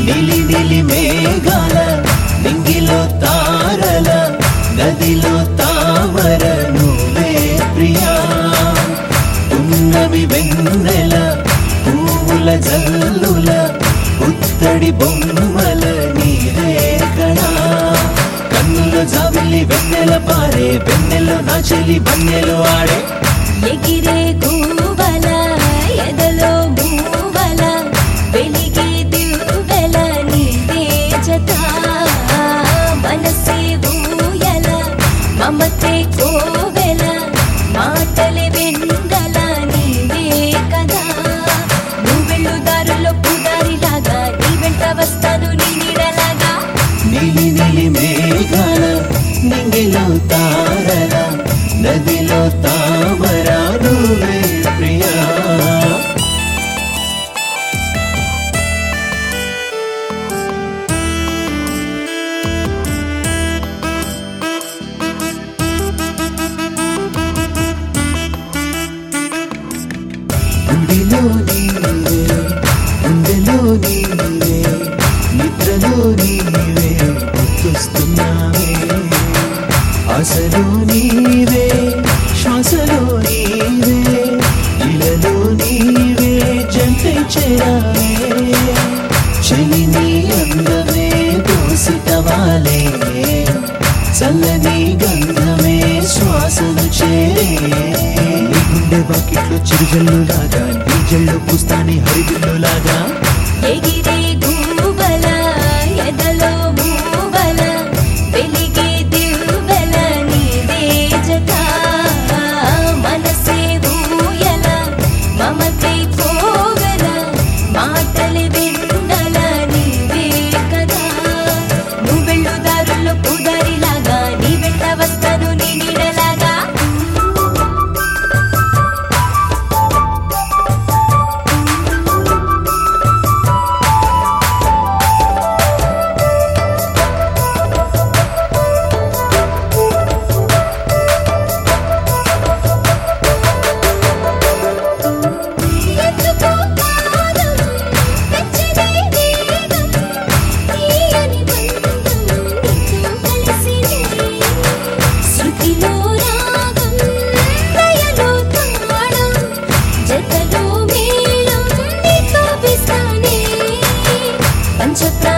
నీలి నీలి మేఘాల నింగిలో తారల నదిలో తామర నువ్వే ప్రియా ఉన్నవి వెన్నెల పూల జల్లుల ఉత్తడి బొమ్మల నీరే కణా కన్నుల జాబిల్లి వెన్నెల పారే వెన్నెల్లో నా చెలి బన్నెలు ఆడే ఎగిరే గువ్వల ఎదలో మూవల వెలిగే దివ్వెల నీవే జత మనసే ఊయల మమతే కోవెల మాటలే వెన్నెల నీవే కదా నువ్వెళ్ళు దారుల్లో పూదారిలాగా నీ వెంట వస్తాను నీ నీడలాగా నీలి నీలి మేఘాల నింగిలో తారల నదిలో తామర నువ్వే ప్రియా గుడిలో నీవే గుండెలో నీవే నిద్రలో నీవే గుర్తొస్తున్నావే ఆశలో నీవే శ్వాసలో నీవే ఇలలో నీవే జంటై చేరావే చెలి నీ అందమే దోసిటవాలే చల్లని గంధమే శ్వాసను చేరే నీ గుండె వాకిట్లో చిరుజల్లులాగా నీ జల్లు పుస్తాని హరివిల్లులాగా ఎగిరే గువ్వల ఎదలో మూవల వెలిగే దివ్వెల నీవే జత మనసే ఊయల మమతే కోవెల మాటలే వెన్నెల నీవే కదా నువ్వెళ్ళు దారుల్లో పూదారిలాగా నీ వెంట వస్తాను నీ నీడలాగా పంచప్రా